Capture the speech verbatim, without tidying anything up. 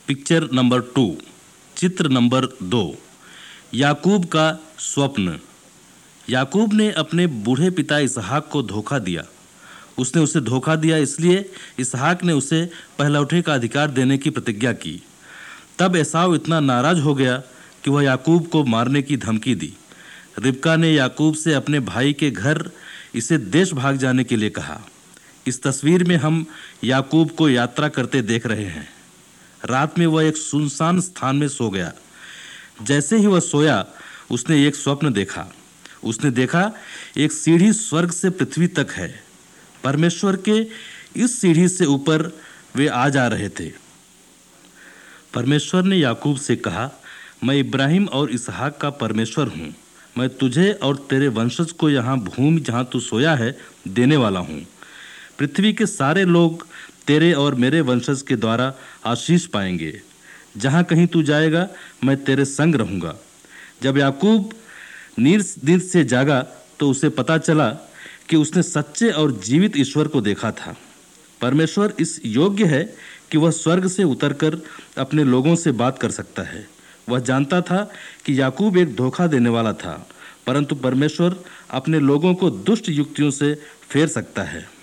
Picture number two, चित्र नंबर दो, याकूब का स्वप्न। याकूब ने अपने बूढ़े पिता इसहाक को धोखा दिया। उसने उसे धोखा दिया इसलिए इसहाक ने उसे पहलौठे का अधिकार देने की प्रतिज्ञा की। तब एसाव इतना नाराज हो गया कि वह याकूब को मारने की धमकी दी। रिबका ने याकूब से अपने भाई के घर इसे देश भाग जाने के लिए कहा। इस तस्वीर में हम याकूब को यात्रा करते देख रहे हैं। रात में वह एक सुनसान स्थान में सो गया। जैसे ही वह सोया, उसने एक स्वप्न देखा। उसने देखा एक सीढ़ी स्वर्ग से पृथ्वी तक है। परमेश्वर के इस सीढ़ी से ऊपर वे आ जा रहे थे। परमेश्वर ने याकूब से कहा, मैं इब्राहिम और इसहाक का परमेश्वर हूँ। मैं तुझे और तेरे वंशज को यहाँ भूमि जहाँ तू सोया है देने वाला हूँ। पृथ्वी के सारे लोग तेरे और मेरे वंशज के द्वारा आशीष पाएंगे। जहाँ कहीं तू जाएगा, मैं तेरे संग रहूँगा। जब याकूब नींद नींद से जागा तो उसे पता चला कि उसने सच्चे और जीवित ईश्वर को देखा था। परमेश्वर इस योग्य है कि वह स्वर्ग से उतरकर अपने लोगों से बात कर सकता है। वह जानता था कि याकूब एक धोखा देने वाला था, परंतु परमेश्वर अपने लोगों को दुष्ट युक्तियों से फेर सकता है।